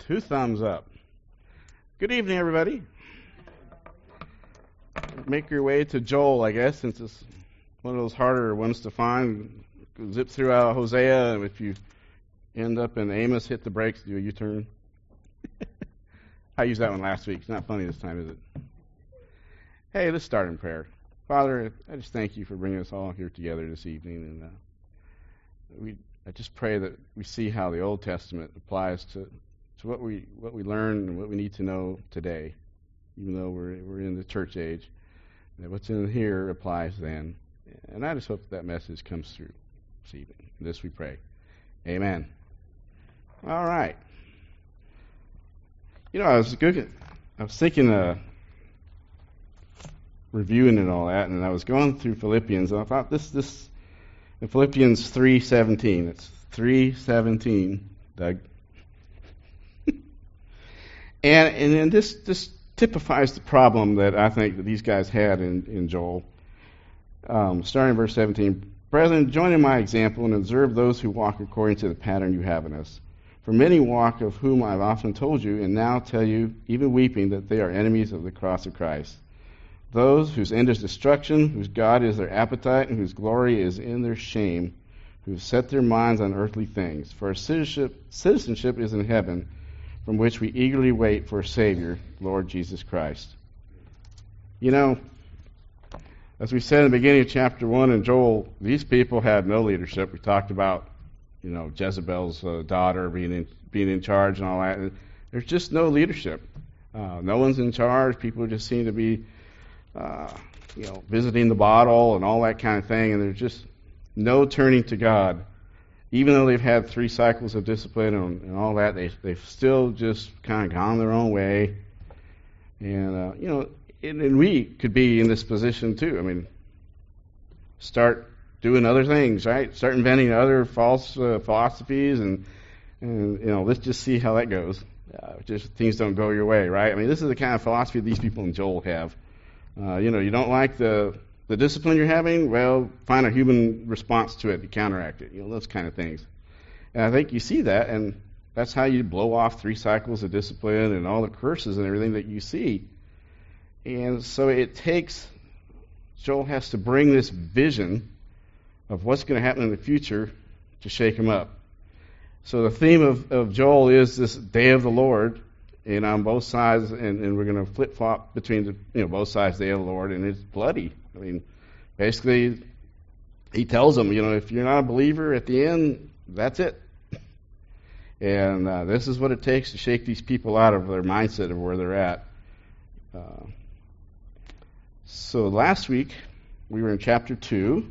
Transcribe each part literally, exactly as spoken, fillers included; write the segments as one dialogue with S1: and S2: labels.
S1: Two thumbs up. Good evening, everybody. Make your way to Joel, I guess, since it's one of those harder ones to find. Zip through uh, Hosea, and if you end up in Amos, hit the brakes, do a U-turn. I used that one last week. It's not funny this time, is it? Hey, let's start in prayer. Father, I just thank you for bringing us all here together this evening, and uh, we I just pray that we see how the Old Testament applies to, to what we what we learn and what we need to know today, even though we're we're in the church age. That what's in here applies then, and I just hope that message comes through this evening. This we pray, Amen. All right. You know, I was good. I was thinking, uh, reviewing and all that, and I was going through Philippians, and I thought this this in Philippians three seventeen. It's three seventeen, Doug. and and then this this typifies the problem that I think that these guys had in in Joel. Um, starting in verse seventeen, brethren, join in my example and observe those who walk according to the pattern you have in us. For many walk, of whom I have often told you, and now tell you, even weeping, that they are enemies of the cross of Christ. Those whose end is destruction, whose God is their appetite, and whose glory is in their shame, who have set their minds on earthly things. For our citizenship, citizenship is in heaven, from which we eagerly wait for a Savior, Lord Jesus Christ. You know, as we said in the beginning of chapter one in Joel, these people had no leadership. We talked about, you know, Jezebel's uh, daughter being in, being in charge and all that. There's just no leadership. Uh, no one's in charge. People just seem to be Uh, you know, visiting the bottle and all that kind of thing, and there's just no turning to God. Even though they've had three cycles of discipline and, and all that, they, they've still just kind of gone their own way. And, uh, you know, and, and we could be in this position too. I mean, start doing other things, right? Start inventing other false uh, philosophies, and, and, you know, let's just see how that goes. Uh, just things don't go your way, right? I mean, this is the kind of philosophy these people in Joel have. Uh, you know, you don't like the, the discipline you're having? Well, find a human response to it to counteract it. You know, those kind of things. And I think you see that, and that's how you blow off three cycles of discipline and all the curses and everything that you see. And so it takes, Joel has to bring this vision of what's going to happen in the future to shake him up. So the theme of, of Joel is this day of the Lord. And on both sides, and, and we're going to flip-flop between the, you know, both sides of the day of the Lord, and it's bloody. I mean, basically, he tells them, you know, if you're not a believer at the end, that's it. And uh, this is what it takes to shake these people out of their mindset of where they're at. Uh, so last week, we were in chapter two.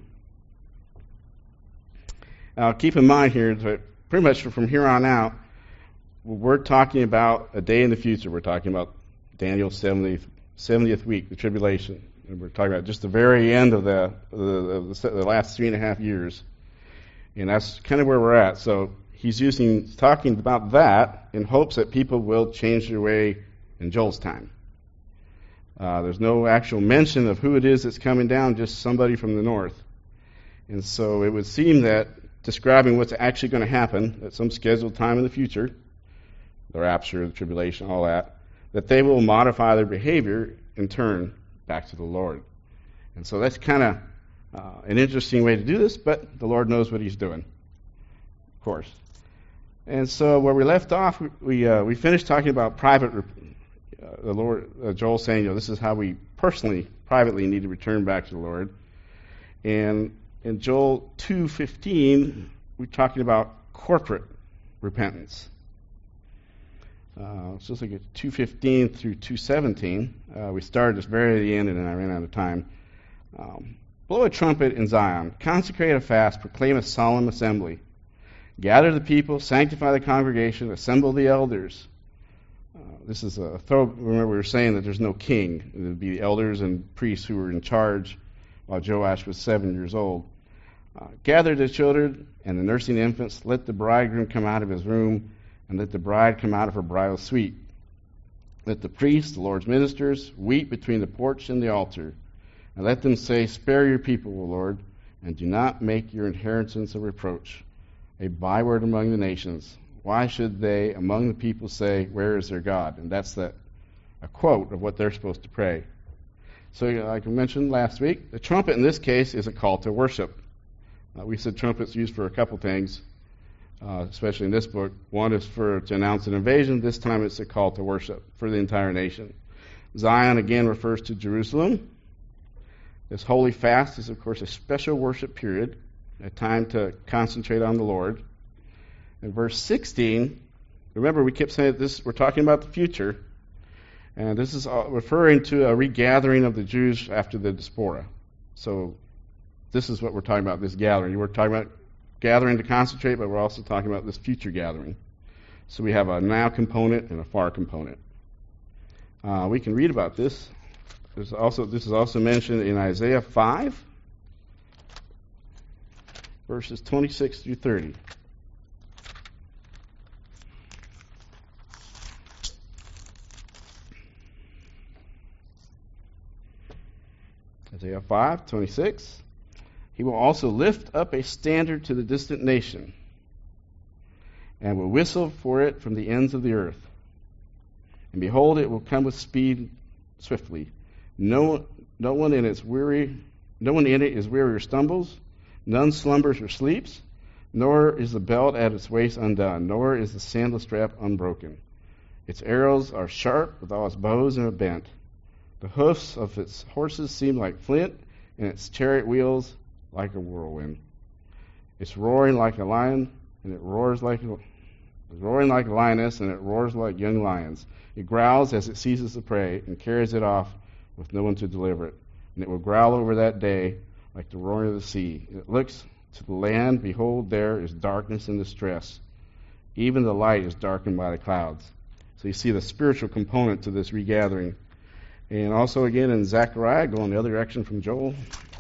S1: Now, keep in mind here that pretty much from here on out, we're talking about a day in the future. We're talking about Daniel's seventieth, seventieth week, the tribulation. And we're talking about just the very end of the, the, the, the last three and a half years. And that's kind of where we're at. So he's using talking about that in hopes that people will change their way in Joel's time. Uh, there's no actual mention of who it is that's coming down, just somebody from the north. And so it would seem that describing what's actually going to happen at some scheduled time in the future, the rapture, the tribulation, all that, that they will modify their behavior and turn back to the Lord. And so that's kind of uh, an interesting way to do this, but the Lord knows what he's doing, of course. And so where we left off, we we, uh, we finished talking about private, uh, the Lord, uh, Joel saying, you know, this is how we personally, privately need to return back to the Lord. And in Joel two fifteen, we're talking about corporate repentance. Uh, so let's look at two fifteen through two seventeen. Uh, we started this very at the end, and then I ran out of time. Um, Blow a trumpet in Zion. Consecrate a fast. Proclaim a solemn assembly. Gather the people. Sanctify the congregation. Assemble the elders. Uh, this is a throw. Remember, we were saying that there's no king. It would be the elders and priests who were in charge while Joash was seven years old. Uh, Gather the children and the nursing infants. Let the bridegroom come out of his room, and let the bride come out of her bridal suite. Let the priests, the Lord's ministers, weep between the porch and the altar. And let them say, Spare your people, O Lord, and do not make your inheritance a reproach, a byword among the nations. Why should they among the people say, where is their God? And that's the, a quote of what they're supposed to pray. So like I mentioned last week, the trumpet in this case is a call to worship. Uh, we said trumpets used for a couple things, uh, especially in this book. One is for to announce an invasion. This time it's a call to worship for the entire nation. Zion again refers to Jerusalem. This holy fast is, of course, a special worship period, a time to concentrate on the Lord. In verse sixteen, remember we kept saying that this we're talking about the future, and this is referring to a regathering of the Jews after the diaspora. So this is what we're talking about, this gathering. We're talking about gathering to concentrate, but we're also talking about this future gathering. So we have a now component and a far component. Uh, we can read about this. There's also this is also mentioned in Isaiah five, verses twenty-six through thirty. Isaiah five, twenty-six. He will also lift up a standard to the distant nation, and will whistle for it from the ends of the earth. And behold, it will come with speed swiftly. No, no one in its weary, no one in it is weary or stumbles. None slumbers or sleeps. Nor is the belt at its waist undone. Nor is the sandal strap unbroken. Its arrows are sharp, with all its bows are bent. The hoofs of its horses seem like flint, and its chariot wheels like a whirlwind. It's roaring like a lion, and it roars like a, roaring like a lioness, and it roars like young lions. It growls as it seizes the prey, and carries it off with no one to deliver it. And it will growl over that day like the roaring of the sea. It looks to the land, behold, there is darkness and distress. Even the light is darkened by the clouds. So you see the spiritual component to this regathering. And also again in Zechariah, going the other direction from Joel.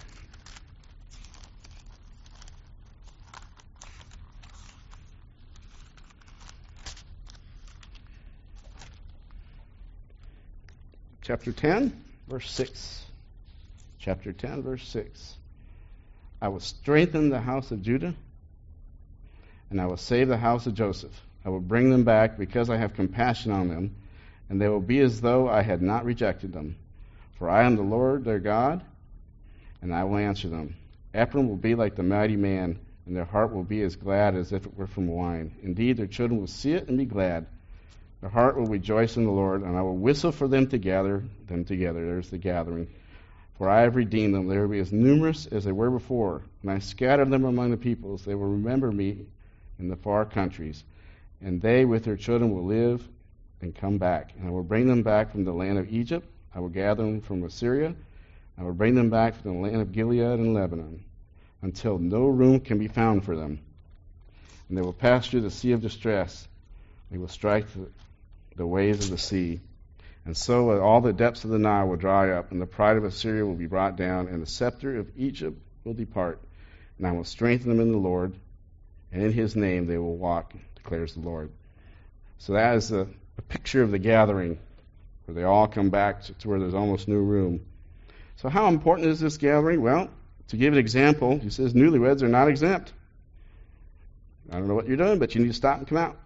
S1: Chapter ten, verse six. Chapter ten, verse six. I will strengthen the house of Judah, and I will save the house of Joseph. I will bring them back because I have compassion on them, and they will be as though I had not rejected them. For I am the Lord their God, and I will answer them. Ephraim will be like the mighty man, and their heart will be as glad as if it were from wine. Indeed, their children will see it and be glad. Their heart will rejoice in the Lord, and I will whistle for them to gather them together. There's the gathering. For I have redeemed them. They will be as numerous as they were before. And I scattered them among the peoples. They will remember me in the far countries. And they with their children will live and come back. And I will bring them back from the land of Egypt. I will gather them from Assyria. I will bring them back from the land of Gilead and Lebanon, until no room can be found for them. And they will pass through the sea of distress. They will strike the, the waves of the sea. And so all the depths of the Nile will dry up, and the pride of Assyria will be brought down, and the scepter of Egypt will depart. And I will strengthen them in the Lord, and in his name they will walk, declares the Lord. So that is a, a picture of the gathering, where they all come back to, to where there's almost no room. So how important is this gathering? Well, to give an example, he says newlyweds are not exempt. I don't know what you're doing, but you need to stop and come out.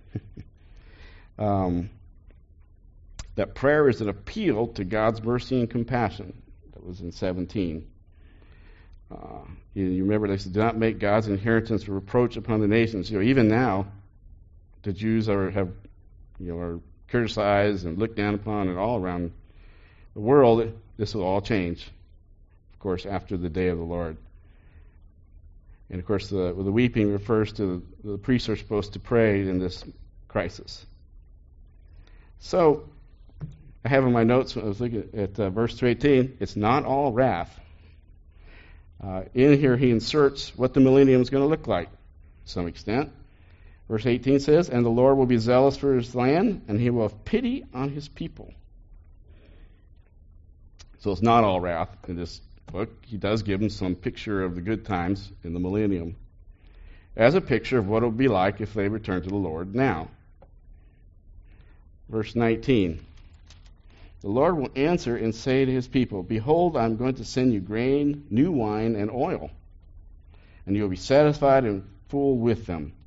S1: um, that prayer is an appeal to God's mercy and compassion. That was in seventeen. Uh, you, you remember they said, do not make God's inheritance a reproach upon the nations. You know, even now, the Jews are have, you know, are criticized and looked down upon, and all around the world. This will all change, of course, after the day of the Lord. And of course, the, the weeping refers to the, the priests are supposed to pray in this crisis. So, I have in my notes, when I was looking at uh, verse two eighteen, it's not all wrath. Uh, in here, he inserts what the millennium is going to look like, to some extent. Verse eighteen says, and the Lord will be zealous for his land, and he will have pity on his people. So it's not all wrath in this book. He does give them some picture of the good times in the millennium, as a picture of what it will be like if they return to the Lord now. Verse nineteen. The Lord will answer and say to his people, behold, I am going to send you grain, new wine, and oil, and you will be satisfied and full with them.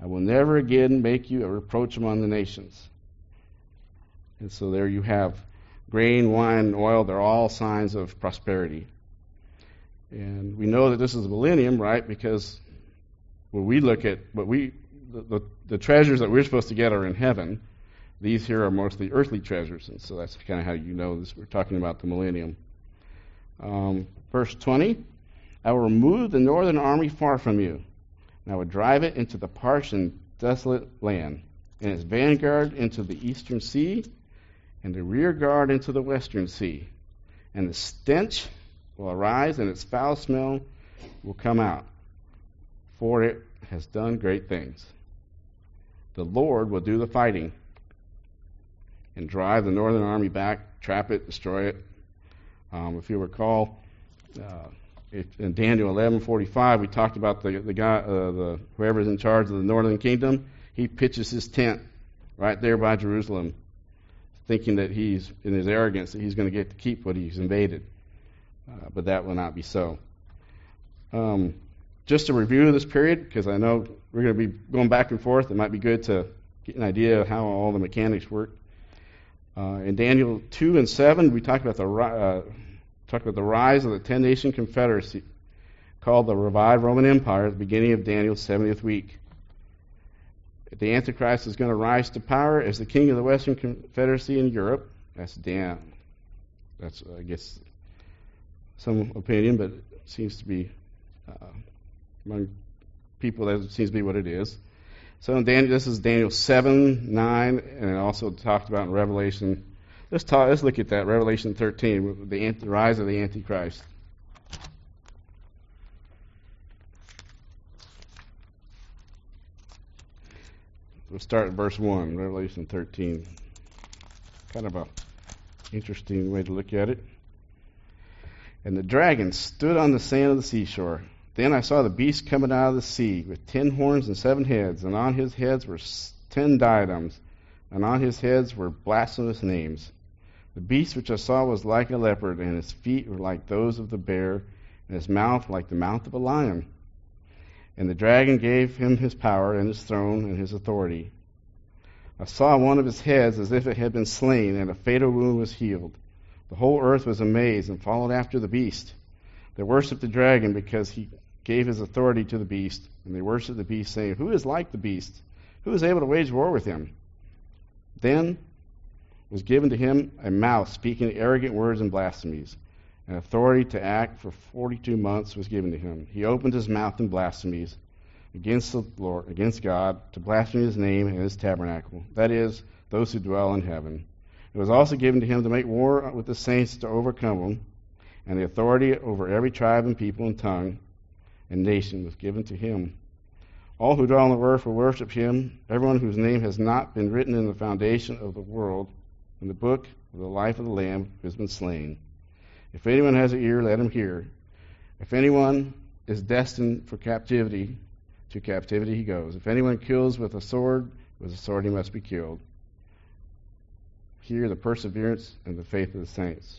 S1: I will never again make you a reproach among the nations. And so there you have grain, wine, and oil. They're all signs of prosperity. And we know that this is a millennium, right? Because when we look at what we, the, the, the treasures that we're supposed to get are in heaven. These here are mostly earthly treasures. And so that's kind of how you know this. We're talking about the millennium. Um, verse twenty, I will remove the northern army far from you, and I will drive it into the parched and desolate land, and its vanguard into the eastern sea, and the rear guard into the western sea. And the stench will arise, and its foul smell will come out, for it has done great things. The Lord will do the fighting, and drive the northern army back, trap it, destroy it. Um, if you recall, uh, if in Daniel eleven forty-five, we talked about the the guy, uh, the whoever's in charge of the northern kingdom. He pitches his tent right there by Jerusalem, thinking that he's, in his arrogance, that he's going to get to keep what he's invaded. Uh, but that will not be so. Um, just a review of this period, because I know we're going to be going back and forth. It might be good to get an idea of how all the mechanics work. Uh, in Daniel two and seven, we talked about the uh, talked about the rise of the ten-nation confederacy, called the revived Roman Empire, at the beginning of Daniel's seventieth week. The Antichrist is going to rise to power as the king of the Western Confederacy in Europe. That's Dan. That's, I guess, some opinion, but it seems to be uh, among people that seems to be what it is. So in Daniel, this is Daniel seven, nine, and also talked about in Revelation. Let's talk. Let's look at that. Revelation thirteen, the, the rise of the Antichrist. We'll start at verse one, Revelation thirteen. Kind of a interesting way to look at it. And the dragon stood on the sand of the seashore. Then I saw the beast coming out of the sea with ten horns and seven heads, and on his heads were ten diadems, and on his heads were blasphemous names. The beast which I saw was like a leopard, and his feet were like those of the bear, and his mouth like the mouth of a lion. And the dragon gave him his power and his throne and his authority. I saw one of his heads as if it had been slain, and a fatal wound was healed. The whole earth was amazed and followed after the beast. They worshipped the dragon because he gave his authority to the beast, and they worshipped the beast, saying, Who is like the beast? Who is able to wage war with him? Then was given to him a mouth speaking arrogant words and blasphemies. And authority to act for forty-two months was given to him. He opened his mouth in blasphemies against the Lord, against God, to blaspheme his name and his tabernacle, that is, those who dwell in heaven. It was also given to him to make war with the saints to overcome them, and the authority over every tribe and people and tongue and nation was given to him. All who dwell on the earth will worship him, everyone whose name has not been written in the foundation of the world, in the book of the life of the Lamb who has been slain. If anyone has an ear, let him hear. If anyone is destined for captivity, to captivity he goes. If anyone kills with a sword, with a sword he must be killed. Here, the perseverance and the faith of the saints.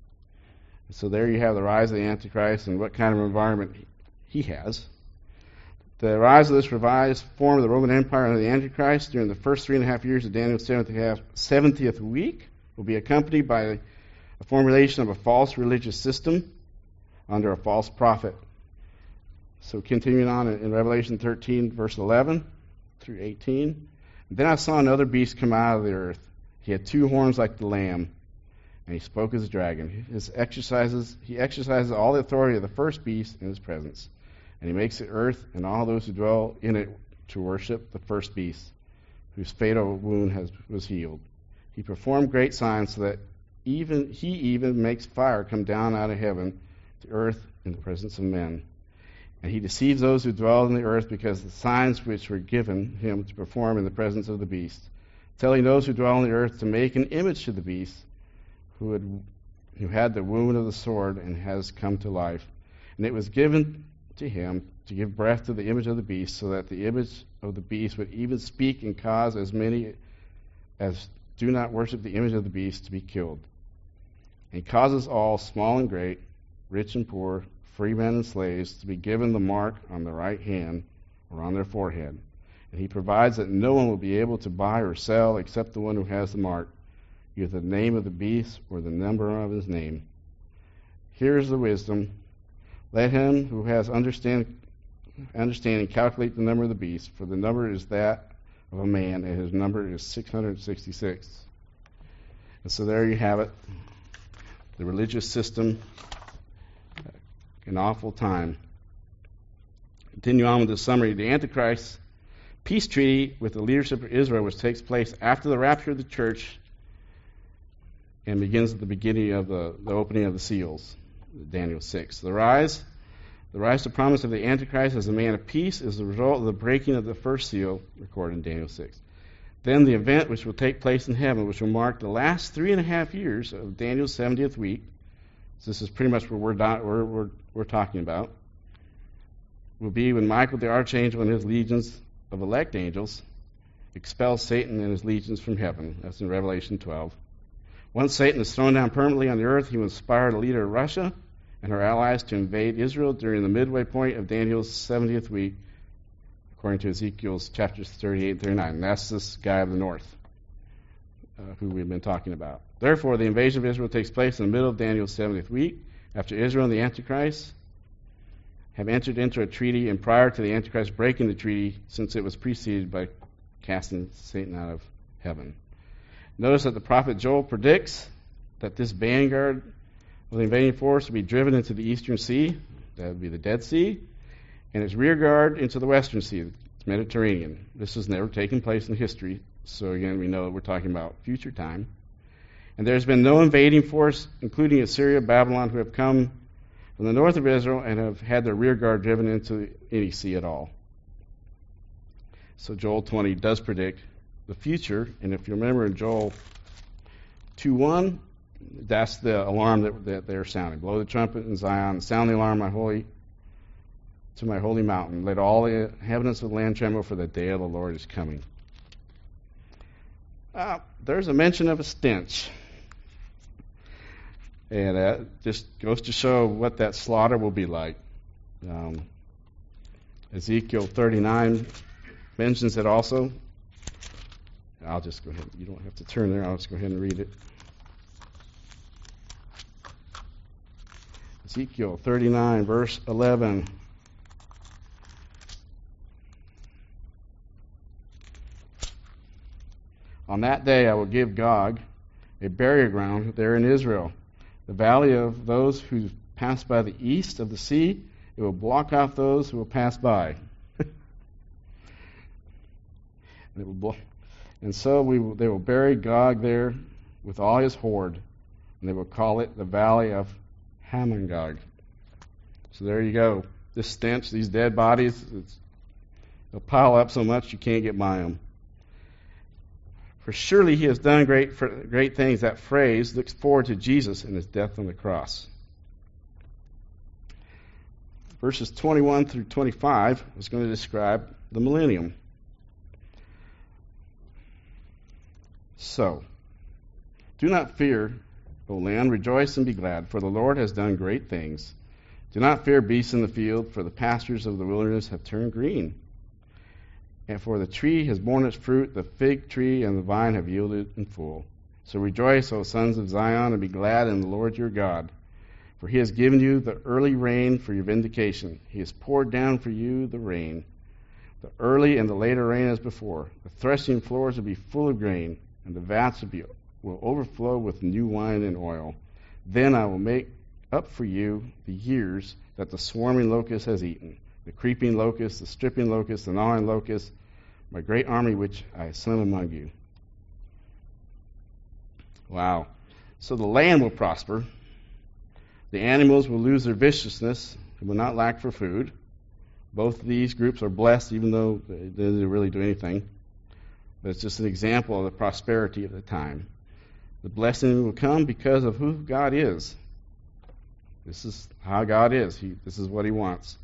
S1: So there you have the rise of the Antichrist and what kind of environment he has. The rise of this revised form of the Roman Empire under the Antichrist during the first three and a half years of Daniel's seventieth week will be accompanied by a formulation of a false religious system under a false prophet. So continuing on in Revelation thirteen, verse eleven through eighteen. Then I saw another beast come out of the earth. He had two horns like the lamb, and he spoke as a dragon. His exercises, he exercises all the authority of the first beast in his presence, and he makes the earth and all those who dwell in it to worship the first beast, whose fatal wound has, was healed. He performed great signs so that even he even makes fire come down out of heaven to earth in the presence of men. And he deceives those who dwell in the earth because the signs which were given him to perform in the presence of the beast, telling those who dwell on the earth to make an image to the beast who had, who had the wound of the sword and has come to life. And it was given to him to give breath to the image of the beast, so that the image of the beast would even speak and cause as many as do not worship the image of the beast to be killed. And he causes all, small and great, rich and poor, free men and slaves, to be given the mark on the right hand or on their forehead. And he provides that no one will be able to buy or sell except the one who has the mark, either the name of the beast or the number of his name. Here is the wisdom. Let him who has understand, understanding calculate the number of the beast, for the number is that of a man, and his number is six hundred sixty-six. And so there you have it. The religious system, an awful time. Continue on with the summary. The Antichrist peace treaty with the leadership of Israel, which takes place after the rapture of the church and begins at the beginning of the, the opening of the seals, Daniel six. The rise, the rise to promise of the Antichrist as a man of peace is the result of the breaking of the first seal, recorded in Daniel six. Then the event which will take place in heaven, which will mark the last three and a half years of Daniel's seventieth week. So this is pretty much what we're, do- we're, we're, we're talking about. Will be when Michael the archangel and his legions of elect angels expel Satan and his legions from heaven. That's in Revelation twelve. Once Satan is thrown down permanently on the earth, he will inspire the leader of Russia and her allies to invade Israel during the midway point of Daniel's seventieth week, according to Ezekiel's chapters thirty-eight and thirty-nine. And that's this guy of the north, uh, who we've been talking about. Therefore, the invasion of Israel takes place in the middle of Daniel's seventieth week, after Israel and the Antichrist have entered into a treaty, and prior to the Antichrist breaking the treaty, since it was preceded by casting Satan out of heaven. Notice that the prophet Joel predicts that this vanguard of the invading force will be driven into the eastern sea, that would be the Dead Sea, and its rear guard into the western sea, the Mediterranean. This has never taken place in history, so again, we know that we're talking about future time. And there's been no invading force, including Assyria, Babylon, who have come from the north of Israel and have had their rear guard driven into any sea at all. So Joel twenty does predict the future, and if you remember in Joel two one, that's the alarm that, that they're sounding. Blow the trumpet in Zion, sound the alarm my holy, to my holy mountain. Let all the inhabitants of the land tremble, for the day of the Lord is coming. Uh, there's a mention of a stench. And that just goes to show what that slaughter will be like. Um, Ezekiel thirty-nine mentions it also. I'll just go ahead. You don't have to turn there. I'll just go ahead and read it. Ezekiel thirty-nine, verse eleven. On that day I will give Gog a burial ground there in Israel, the valley of those who pass by the east of the sea. It will block off those who will pass by. and, it will blo- and so we will, they will bury Gog there with all his horde, and they will call it the valley of Hamon-Gog. So there you go. This stench, these dead bodies, it's, they'll pile up so much you can't get by them. For surely he has done great for, great things. That phrase looks forward to Jesus and his death on the cross. Verses twenty-one through twenty-five is going to describe the millennium. So, do not fear, O land, rejoice and be glad, for the Lord has done great things. Do not fear beasts in the field, for the pastures of the wilderness have turned green. And for the tree has borne its fruit, the fig tree and the vine have yielded in full. So rejoice, O sons of Zion, and be glad in the Lord your God. For he has given you the early rain for your vindication. He has poured down for you the rain, the early and the later rain as before. The threshing floors will be full of grain, and the vats will, be, will overflow with new wine and oil. Then I will make up for you the years that the swarming locust has eaten, the creeping locust, the stripping locust, the gnawing locust, my great army which I sent among you. Wow. So the land will prosper. The animals will lose their viciousness and will not lack for food. Both of these groups are blessed, even though they didn't really do anything. But it's just an example of the prosperity of the time. The blessing will come because of who God is. This is how God is. He, this is what he wants.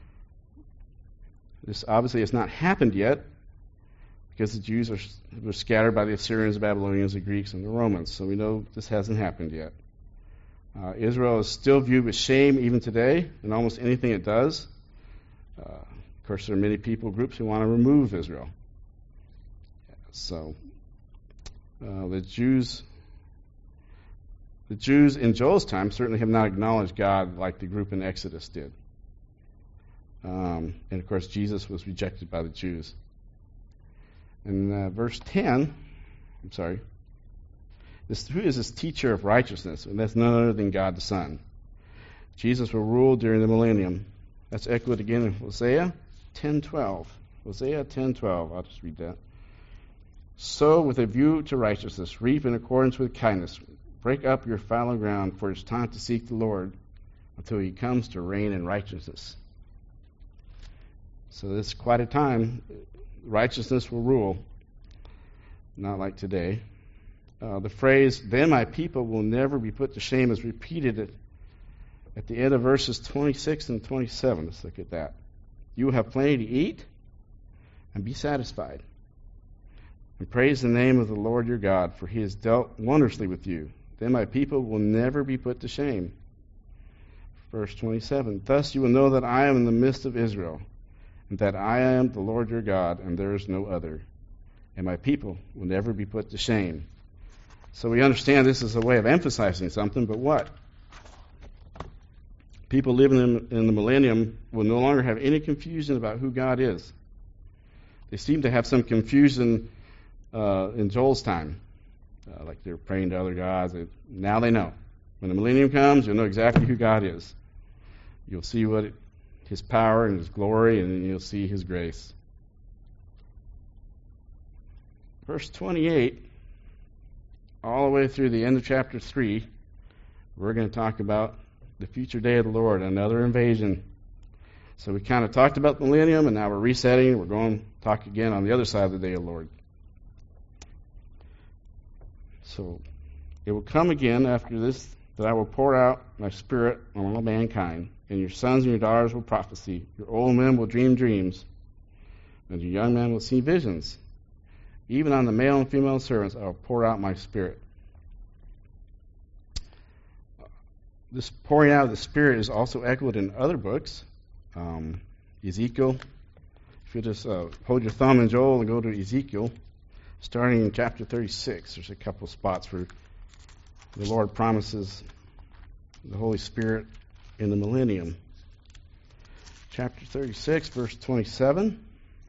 S1: This obviously has not happened yet because the Jews are, were scattered by the Assyrians, the Babylonians, the Greeks, and the Romans. So we know this hasn't happened yet. Uh, Israel is still viewed with shame even today in almost anything it does. Uh, of course, there are many people groups who want to remove Israel. So uh, the Jews, the Jews in Joel's time certainly have not acknowledged God like the group in Exodus did. Um, and of course, Jesus was rejected by the Jews. In uh, verse ten, I'm sorry, this, who is this teacher of righteousness? And that's none other than God the Son. Jesus will rule during the millennium. That's echoed again in Hosea ten twelve. Hosea ten twelve. I'll just read that. Sow with a view to righteousness, reap in accordance with kindness. Break up your fallow ground, for it's time to seek the Lord until he comes to reign in righteousness. So this is quite a time. Righteousness will rule. Not like today. Uh, the phrase, then my people will never be put to shame, is repeated at the end of verses twenty-six and twenty-seven. Let's look at that. You will have plenty to eat and be satisfied. And praise the name of the Lord your God, for he has dealt wondrously with you. Then my people will never be put to shame. Verse twenty-seven. Thus you will know that I am in the midst of Israel, and that I am the Lord your God, and there is no other. And my people will never be put to shame. So we understand this is a way of emphasizing something, but what? People living in, in the millennium will no longer have any confusion about who God is. They seem to have some confusion uh, in Joel's time, uh, like they're praying to other gods. Now they know. When the millennium comes, you'll know exactly who God is. You'll see what it, his power and his glory, and then you'll see his grace. Verse twenty-eight, all the way through the end of chapter three, we're going to talk about the future day of the Lord, another invasion. So we kind of talked about the millennium, and now we're resetting. We're going to talk again on the other side of the day of the Lord. So it will come again after this that I will pour out my spirit on all mankind, and your sons and your daughters will prophesy. Your old men will dream dreams, and your young men will see visions. Even on the male and female servants I will pour out my spirit. This pouring out of the Spirit is also echoed in other books. Um, Ezekiel, if you just uh, hold your thumb in Joel and go to Ezekiel, starting in chapter thirty-six, there's a couple spots where the Lord promises the Holy Spirit in the millennium. Chapter thirty-six, verse twenty-seven.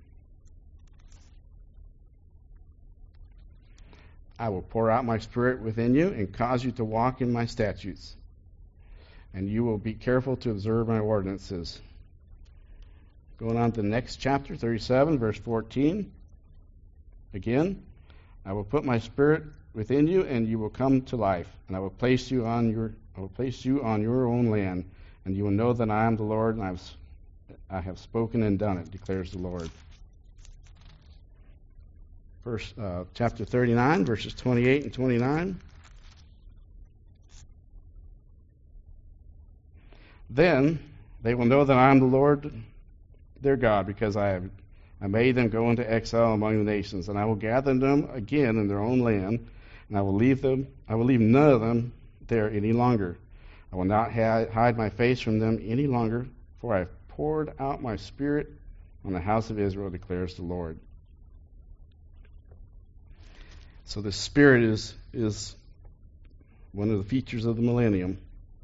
S1: I will pour out my Spirit within you and cause you to walk in my statutes, and you will be careful to observe my ordinances. Going on to the next chapter, thirty-seven, verse fourteen. Again, I will put my Spirit within you, and you will come to life, and I will place you on your I will place you on your own land, and you will know that I am the Lord, and I have I have spoken and done it, declares the Lord. Verse uh, chapter thirty-nine, verses twenty-eight and twenty-nine. Then they will know that I am the Lord their God, because I have I made them go into exile among the nations, and I will gather them again in their own land, and I will leave them I will leave none of them there any longer. I will not hide my face from them any longer, for I have poured out my Spirit on the house of Israel, declares the Lord. So the Spirit is is one of the features of the millennium.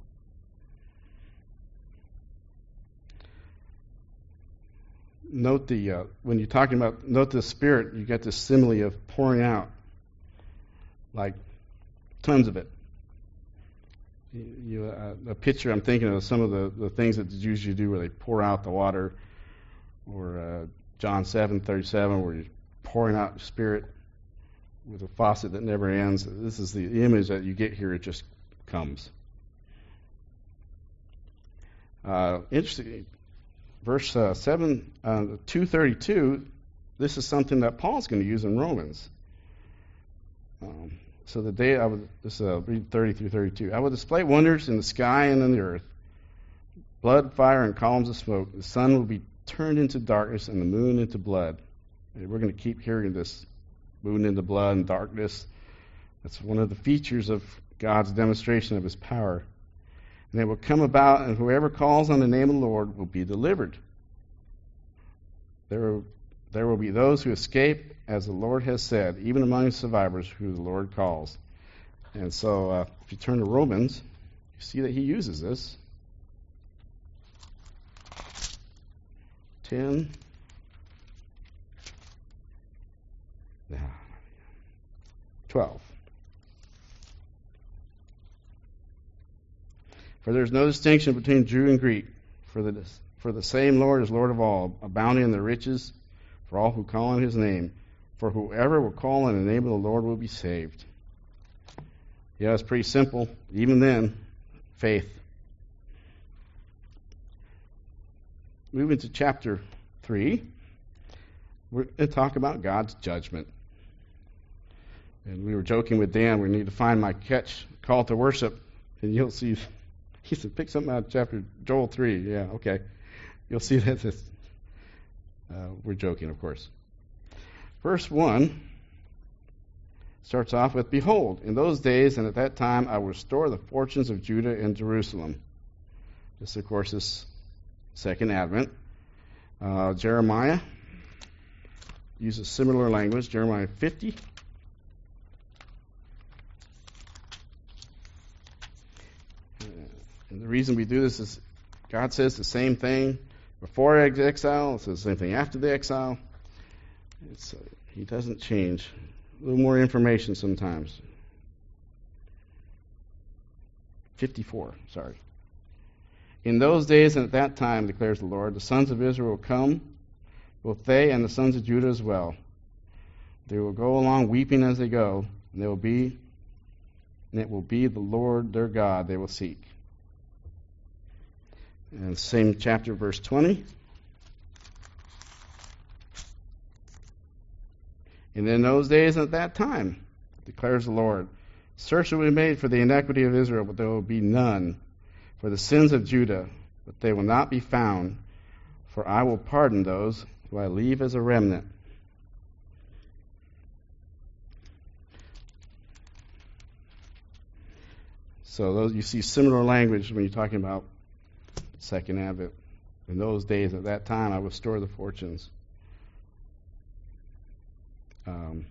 S1: Note the uh, when you're talking about note the Spirit, you get this simile of pouring out, like tons of it. You, you uh, a picture I'm thinking of some of the, the things that the Jews used to do, where they pour out the water, or uh, John seven thirty-seven, where you're pouring out the Spirit with a faucet that never ends. This is the image that you get here. It just comes. Uh, interesting. Verse uh, seven, uh, two thirty-two, this is something that Paul's going to use in Romans. Um, so the day I would, this uh, read thirty through thirty-two. I will display wonders in the sky and in the earth, blood, fire, and columns of smoke. The sun will be turned into darkness and the moon into blood. And we're going to keep hearing this, moon into blood and darkness. That's one of the features of God's demonstration of his power. And it will come about, and whoever calls on the name of the Lord will be delivered. There, There will be those who escape, as the Lord has said, even among the survivors who the Lord calls. And so, uh, if you turn to Romans, you see that he uses this. ten. twelve. For there is no distinction between Jew and Greek, for the for the same Lord is Lord of all, abounding in the riches for all who call on his name. For whoever will call on the name of the Lord will be saved. Yeah, it's pretty simple. Even then, faith. Moving to chapter three, we're going to talk about God's judgment. And we were joking with Dan, we need to find my catch call to worship, and you'll see, he said, pick something out of chapter Joel three. Yeah, okay. You'll see that this, uh, we're joking, of course. Verse one starts off with, Behold, in those days and at that time I will restore the fortunes of Judah and Jerusalem. This, of course, is Second Advent. Uh, Jeremiah uses similar language. Jeremiah fifty. Uh, and the reason we do this is God says the same thing before exile. It says the same thing after the exile. It's, uh, he doesn't change. A little more information sometimes. fifty-four, sorry. In those days and at that time, declares the Lord, the sons of Israel will come, both they and the sons of Judah as well. They will go along weeping as they go, and they will be, and it will be the Lord their God they will seek. And same chapter, verse twenty. And in those days and at that time, declares the Lord, search will be made for the iniquity of Israel, but there will be none. For the sins of Judah, but they will not be found, for I will pardon those who I leave as a remnant. So those, you see similar language when you're talking about Second Advent. In those days, at that time, I will restore the fortunes. Um,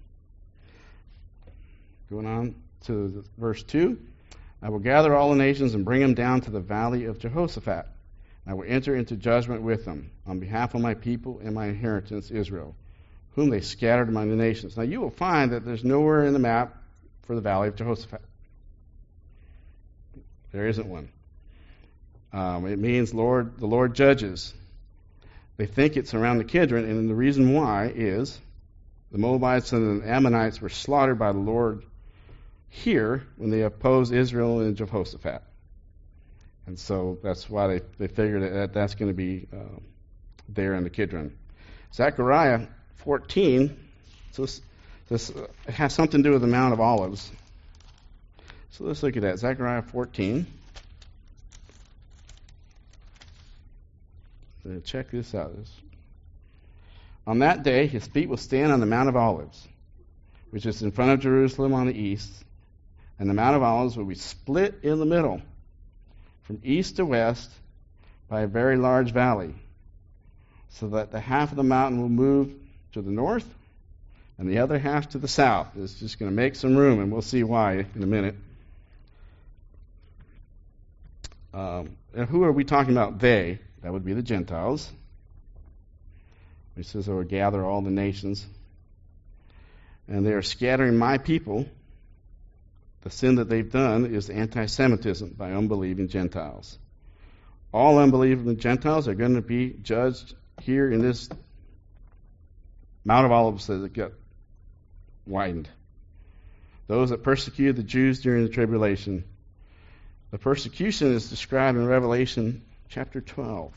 S1: going on to verse two. I will gather all the nations and bring them down to the valley of Jehoshaphat. I will enter into judgment with them on behalf of my people and my inheritance, Israel, whom they scattered among the nations. Now you will find that there's nowhere in the map for the valley of Jehoshaphat. There isn't one. Um, it means Lord, the Lord judges. They think it's around the Kidron, and the reason why is the Moabites and the Ammonites were slaughtered by the Lord here when they opposed Israel and Jehoshaphat. And so that's why they, they figured that that's going to be uh, there in the Kidron. Zechariah fourteen, so this, this uh, has something to do with the Mount of Olives. So let's look at that. Zechariah fourteen. Uh, check this out. This. On that day, his feet will stand on the Mount of Olives, which is in front of Jerusalem on the east. And the Mount of Olives will be split in the middle, from east to west, by a very large valley, so that the half of the mountain will move to the north, and the other half to the south. It's just going to make some room, and we'll see why in a minute. Um, and who are we talking about? They. That would be the Gentiles. He says they will gather all the nations. And they are scattering my people. The sin that they've done is anti-Semitism by unbelieving Gentiles. All unbelieving Gentiles are going to be judged here in this Mount of Olives that got widened. Those that persecuted the Jews during the tribulation. The persecution is described in Revelation chapter twelve.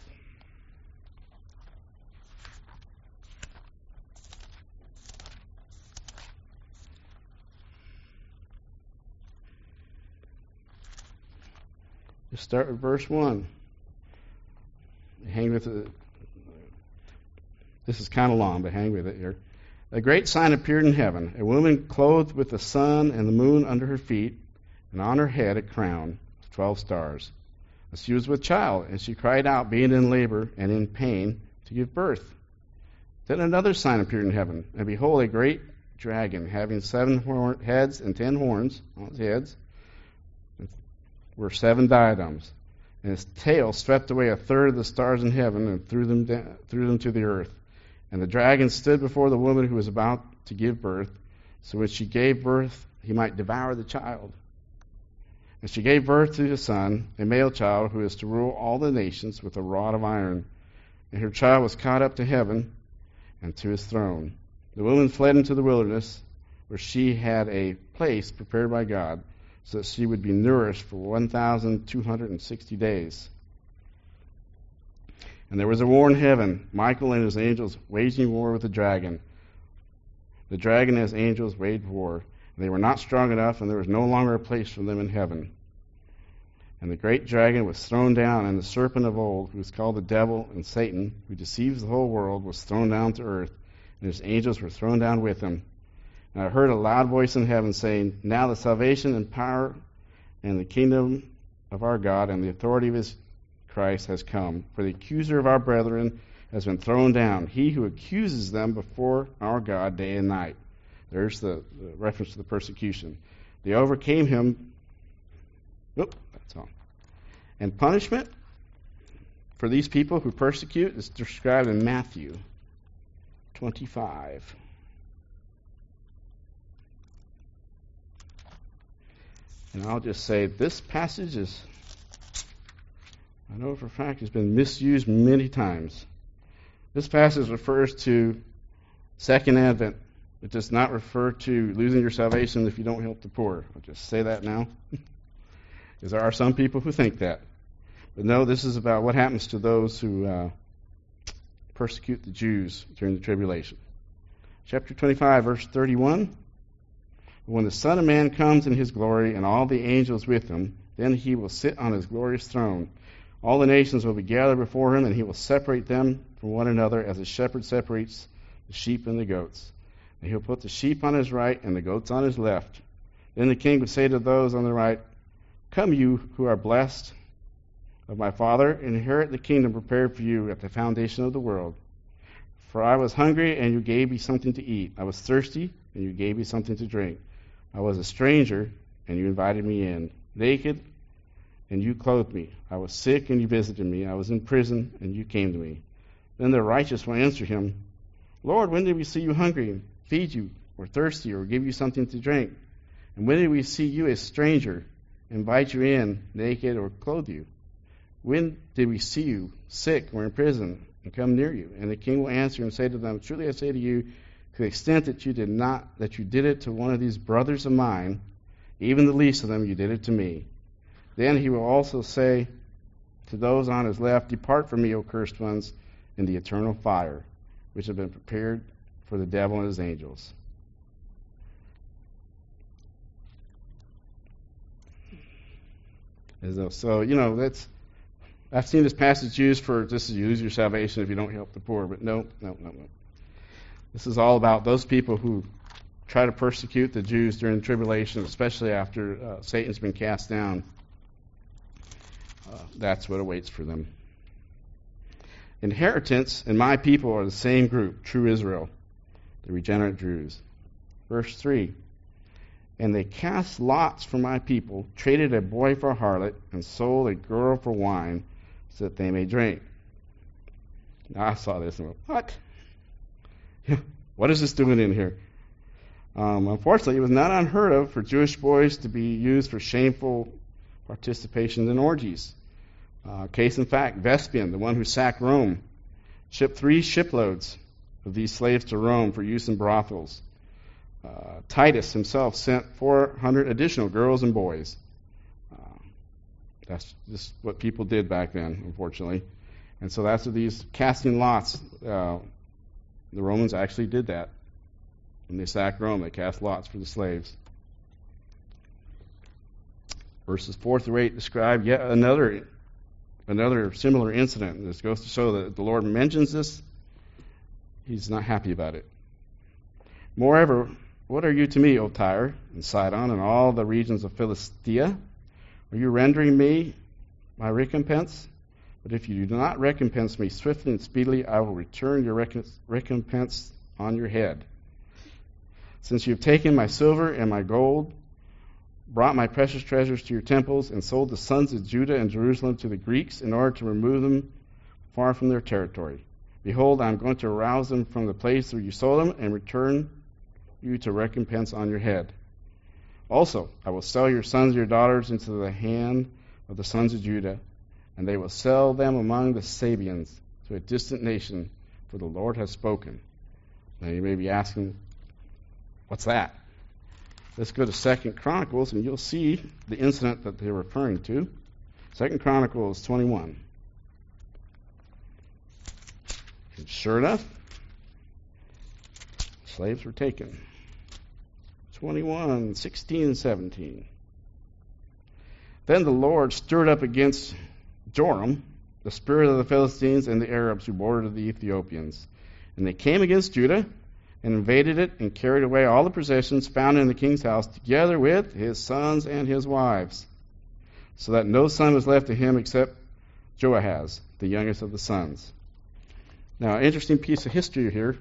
S1: Let's start with verse one. Hang with it. This is kind of long, but hang with it here. A great sign appeared in heaven, a woman clothed with the sun and the moon under her feet, and on her head a crown of twelve stars. And she was with child, and she cried out, being in labor and in pain, to give birth. Then another sign appeared in heaven, and behold, a great dragon, having seven horn- heads and ten horns on his heads, were seven diadems. And his tail swept away a third of the stars in heaven and threw them down, threw them to the earth. And the dragon stood before the woman who was about to give birth, so when she gave birth, he might devour the child. And she gave birth to a son, a male child, who is to rule all the nations with a rod of iron. And her child was caught up to heaven and to his throne. The woman fled into the wilderness, where she had a place prepared by God, so that she would be nourished for one thousand two hundred sixty days. And there was a war in heaven, Michael and his angels waging war with the dragon. The dragon and his angels waged war. And they were not strong enough, and there was no longer a place for them in heaven. And the great dragon was thrown down, and the serpent of old, who is called the devil and Satan, who deceives the whole world, was thrown down to earth, and his angels were thrown down with him. And I heard a loud voice in heaven saying, Now the salvation and power and the kingdom of our God and the authority of his Christ has come. For the accuser of our brethren has been thrown down, he who accuses them before our God day and night. There's the, the reference to the persecution. They overcame him. Oop, that's all. And punishment for these people who persecute is described in Matthew twenty-five. And I'll just say this passage is, I know for a fact, has been misused many times. This passage refers to Second Advent. It does not refer to losing your salvation if you don't help the poor. I'll just say that now. Because there are some people who think that. But no, this is about what happens to those who uh, persecute the Jews during the tribulation. Chapter twenty-five, verse thirty-one. When the Son of Man comes in his glory and all the angels with him, then he will sit on his glorious throne. All the nations will be gathered before him, and he will separate them from one another as a shepherd separates the sheep and the goats. And he'll put the sheep on his right and the goats on his left. Then the king would say to those on the right, Come, you who are blessed of my Father, inherit the kingdom prepared for you at the foundation of the world. For I was hungry, and you gave me something to eat. I was thirsty, and you gave me something to drink. I was a stranger, and you invited me in. Naked, and you clothed me. I was sick, and you visited me. I was in prison, and you came to me. Then the righteous will answer him, Lord, when did we see you hungry and feed you, or thirsty, or give you something to drink? And when did we see you a stranger, invite you in, naked, or clothe you? When did we see you sick or in prison and come near you? And the king will answer and say to them, Truly I say to you, to the extent that you did not, that you did it to one of these brothers of mine, even the least of them, you did it to me. Then he will also say to those on his left, Depart from me, O cursed ones, in the eternal fire, which have been prepared for the devil and his angels. As though, so, you know, that's, I've seen this passage used for just you lose your salvation if you don't help the poor, but no, no, no, no. This is all about those people who try to persecute the Jews during the tribulation, especially after uh, Satan's been cast down. Uh, that's what awaits for them. Inheritance and my people are the same group, true Israel, the regenerate Jews. Verse three. And they cast lots for my people, traded a boy for a harlot, and sold a girl for wine, so that they may drink. Now I saw this and went, what? What is this doing in here? Um, unfortunately, it was not unheard of for Jewish boys to be used for shameful participation in orgies. Uh, case in fact, Vespasian, the one who sacked Rome, shipped three shiploads of these slaves to Rome for use in brothels. Uh, Titus himself sent four hundred additional girls and boys. Uh, that's just what people did back then, unfortunately. And so that's what these casting lots, uh, the Romans actually did that. When they sacked Rome, they cast lots for the slaves. Verses four through eight describe yet another another similar incident. This goes to show that the Lord mentions this. He's not happy about it. Moreover, what are you to me, O Tyre and Sidon and all the regions of Philistia? Are you rendering me my recompense? But if you do not recompense me swiftly and speedily, I will return your recompense on your head. Since you have taken my silver and my gold, brought my precious treasures to your temples, and sold the sons of Judah and Jerusalem to the Greeks in order to remove them far from their territory, behold, I am going to arouse them from the place where you sold them and return you to recompense on your head. Also, I will sell your sons and your daughters into the hand of the sons of Judah, and they will sell them among the Sabians to a distant nation, for the Lord has spoken. Now you may be asking, what's that? Let's go to Second Chronicles, and you'll see the incident that they're referring to. Second Chronicles twenty-one. And sure enough, slaves were taken. twenty-one, sixteen, and seventeen. Then the Lord stirred up against Joram the spirit of the Philistines and the Arabs who bordered the Ethiopians. And they came against Judah and invaded it and carried away all the possessions found in the king's house, together with his sons and his wives, so that no son was left to him except Joahaz, the youngest of the sons. Now, an interesting piece of history here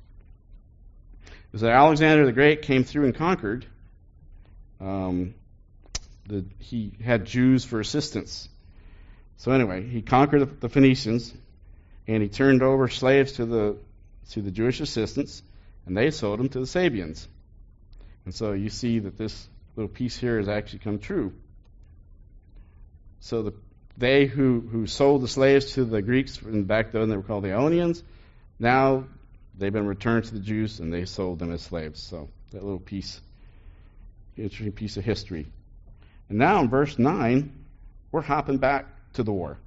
S1: is that Alexander the Great came through and conquered. Um, the, he had Jews for assistants. So anyway, he conquered the, the Phoenicians, and he turned over slaves to the to the Jewish assistants, and they sold them to the Sabians. And so you see that this little piece here has actually come true. So the they who, who sold the slaves to the Greeks, and back then they were called the Ionians, now they've been returned to the Jews, and they sold them as slaves. So that little piece, interesting piece of history. And now in verse nine, we're hopping back to the war.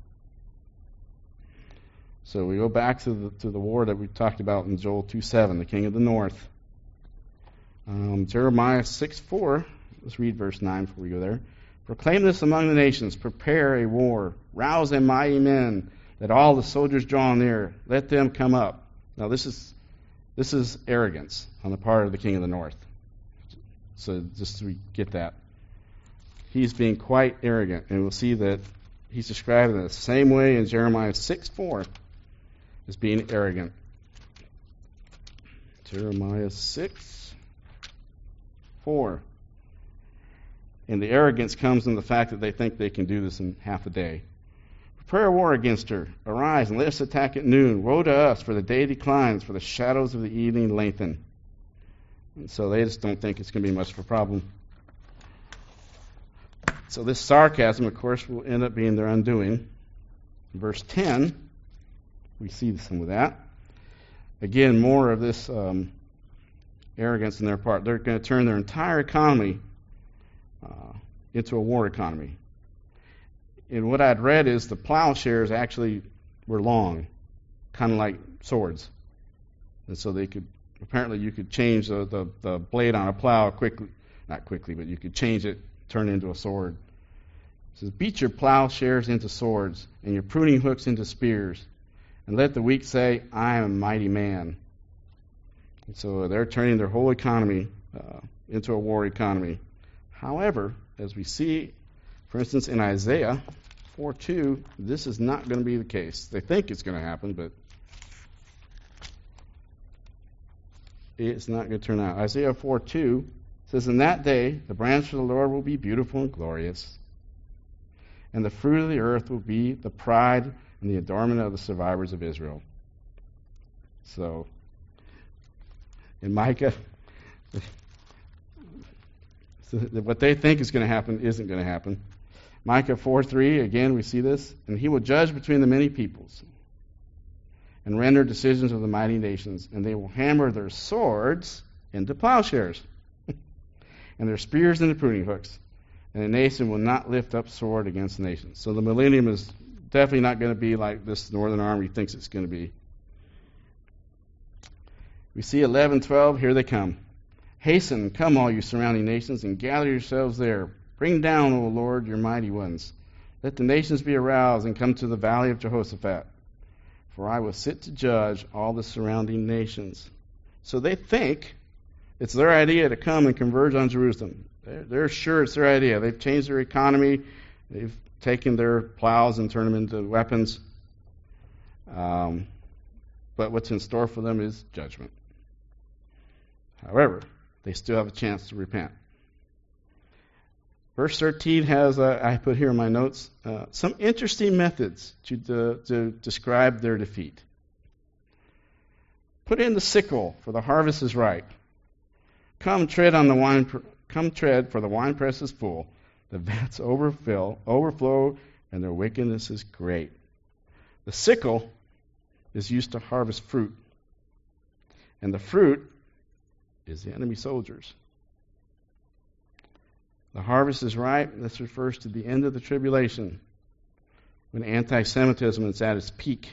S1: So we go back to the to the war that we talked about in Joel two seven, the king of the north. Um, Jeremiah six four, let's read verse nine before we go there. Proclaim this among the nations, prepare a war, rouse a mighty men, let all the soldiers draw near, let them come up. Now this is this is arrogance on the part of the king of the north. So just so we get that. He's being quite arrogant, and we'll see that he's described in the same way in Jeremiah six four as being arrogant. Jeremiah six four. And the arrogance comes in the fact that they think they can do this in half a day. Prepare a war against her. Arise and let us attack at noon. Woe to us, for the day declines, for the shadows of the evening lengthen. And so they just don't think it's going to be much of a problem. So this sarcasm, of course, will end up being their undoing. In verse ten, we see some of that. Again, more of this um, arrogance on their part. They're going to turn their entire economy uh, into a war economy. And what I'd read is the plowshares actually were long, kind of like swords. And so they could, apparently you could change the, the, the blade on a plow quickly, not quickly, but you could change it, turn it into a sword. It says, beat your plowshares into swords, and your pruning hooks into spears, and let the weak say, I am a mighty man. And so they're turning their whole economy uh, into a war economy. However, as we see, for instance, in Isaiah four two, this is not going to be the case. They think it's going to happen, but it's not going to turn out. Isaiah four two says, in that day, the branch of the Lord will be beautiful and glorious, and the fruit of the earth will be the pride and the adornment of the survivors of Israel. So, in Micah, so what they think is going to happen isn't going to happen. Micah four three, again, we see this. And he will judge between the many peoples and render decisions of the mighty nations. And they will hammer their swords into plowshares and their spears into pruning hooks. And a nation will not lift up sword against nation. So the millennium is definitely not going to be like this northern army thinks it's going to be. We see eleven twelve, here they come. Hasten, come all you surrounding nations, and gather yourselves there. Bring down, O Lord, your mighty ones. Let the nations be aroused and come to the valley of Jehoshaphat. For I will sit to judge all the surrounding nations. So they think it's their idea to come and converge on Jerusalem. They're, they're sure it's their idea. They've changed their economy. They've taken their plows and turned them into weapons. Um, but what's in store for them is judgment. However, they still have a chance to repent. Verse thirteen has, uh, I put here in my notes, uh, some interesting methods to, to, to describe their defeat. Put in the sickle, for the harvest is ripe. Come tread on the wine. Pr- come tread, for the winepress is full. The vats overfill, overflow, and their wickedness is great. The sickle is used to harvest fruit, and the fruit is the enemy soldiers. The harvest is ripe. This refers to the end of the tribulation, when anti-Semitism is at its peak.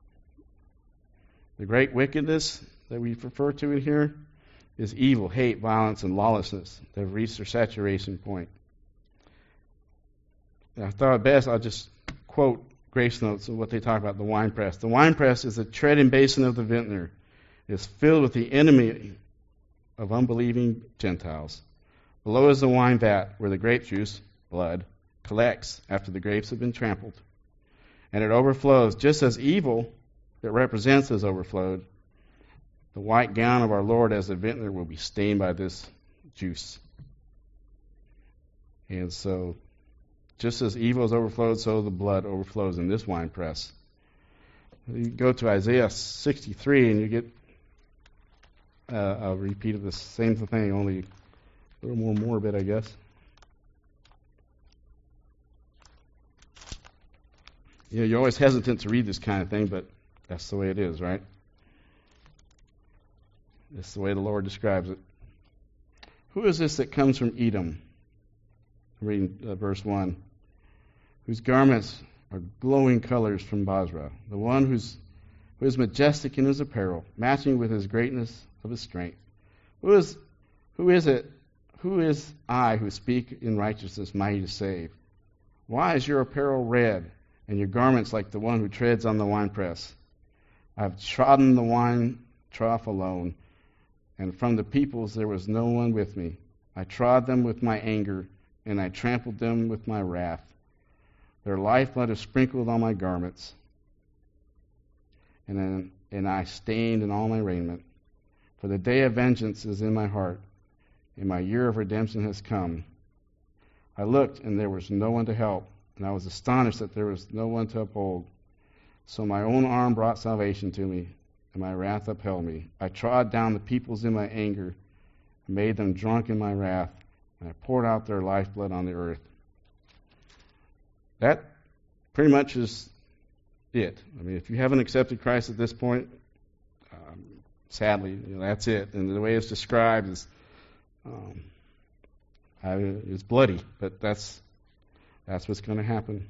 S1: The great wickedness that we refer to in here is evil, hate, violence, and lawlessness that have reached their saturation point. And I thought it best, I'll just quote Grace Notes of what they talk about the winepress. The winepress is the treading basin of the vintner. It is filled with the enemy of unbelieving Gentiles. Below is the wine vat where the grape juice, blood, collects after the grapes have been trampled. And it overflows just as evil that represents has overflowed. The white gown of our Lord as the vintner will be stained by this juice. And so, just as evil has overflowed, so the blood overflows in this wine press. You go to Isaiah sixty-three and you get uh, a repeat of the same thing, only a little more morbid, I guess. You know, you're always hesitant to read this kind of thing, but that's the way it is, right? That's the way the Lord describes it. Who is this that comes from Edom? I'm reading uh, verse one. Whose garments are glowing colors from Basra. The one who's, who is majestic in his apparel, matching with his greatness of his strength. Who is, who is it? Who is I who speak in righteousness, mighty to save? Why is your apparel red, and your garments like the one who treads on the winepress? I have trodden the wine trough alone, and from the peoples there was no one with me. I trod them with my anger, and I trampled them with my wrath. Their lifeblood is sprinkled on my garments, and, then, and I stained in all my raiment. For the day of vengeance is in my heart, and my year of redemption has come. I looked, and there was no one to help, and I was astonished that there was no one to uphold. So my own arm brought salvation to me, and my wrath upheld me. I trod down the peoples in my anger, and made them drunk in my wrath, and I poured out their lifeblood on the earth. That pretty much is it. I mean, if you haven't accepted Christ at this point, um, sadly, you know, that's it. And the way it's described is um, I mean, it's bloody, but that's that's what's going to happen.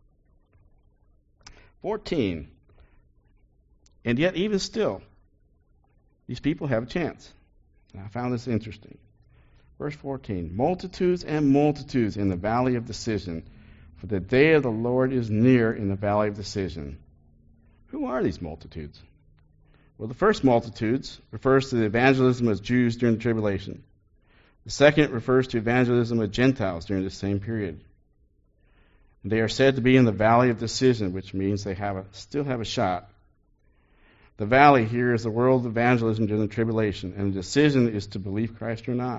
S1: fourteen. And yet, even still, these people have a chance. And I found this interesting. Verse fourteen. Multitudes and multitudes in the valley of decision. For the day of the Lord is near in the valley of decision. Who are these multitudes? Well, the first multitudes refers to the evangelism of Jews during the tribulation. The second refers to evangelism of Gentiles during the same period. And they are said to be in the valley of decision, which means they have a, still have a shot. The valley here is the world of evangelism during the tribulation, and the decision is to believe Christ or not.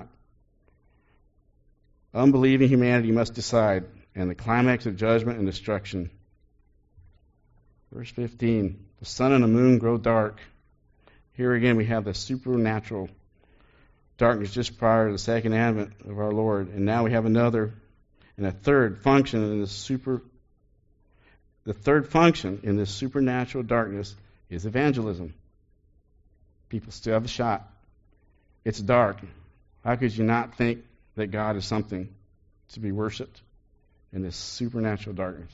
S1: Unbelieving humanity must decide, and the climax of judgment and destruction. Verse fifteen, the sun and the moon grow dark. Here again we have the supernatural darkness just prior to the second advent of our Lord. And now we have another and a third function in this super the third function in this supernatural darkness is evangelism. People still have a shot. It's dark. How could you not think that God is something to be worshipped in this supernatural darkness?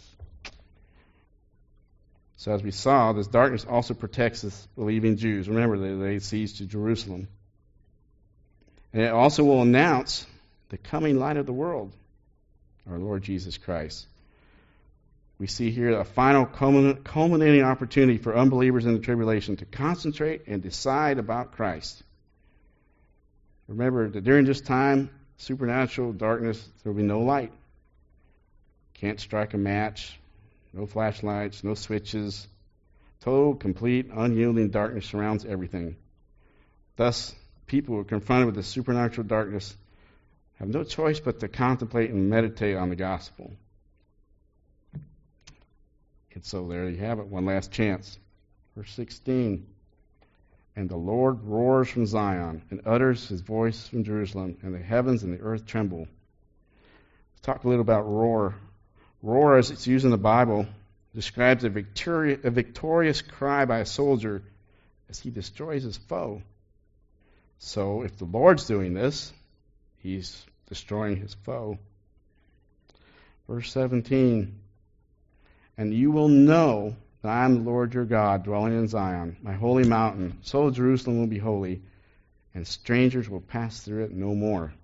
S1: So as we saw, this darkness also protects the believing Jews. Remember, they laid siege to Jerusalem. And it also will announce the coming light of the world, our Lord Jesus Christ. We see here a final culminating opportunity for unbelievers in the tribulation to concentrate and decide about Christ. Remember that during this time, supernatural darkness, there will be no light. Can't strike a match, no flashlights, no switches. Total, complete, unyielding darkness surrounds everything. Thus, people who are confronted with the supernatural darkness have no choice but to contemplate and meditate on the gospel. And so there you have it, one last chance. Verse sixteen. And the Lord roars from Zion and utters his voice from Jerusalem, and the heavens and the earth tremble. Let's talk a little about roar. Roar, as it's used in the Bible, describes a, victori- a victorious cry by a soldier as he destroys his foe. So if the Lord's doing this, he's destroying his foe. Verse seventeen. And you will know that I am the Lord your God, dwelling in Zion, my holy mountain. So Jerusalem will be holy, and strangers will pass through it no more.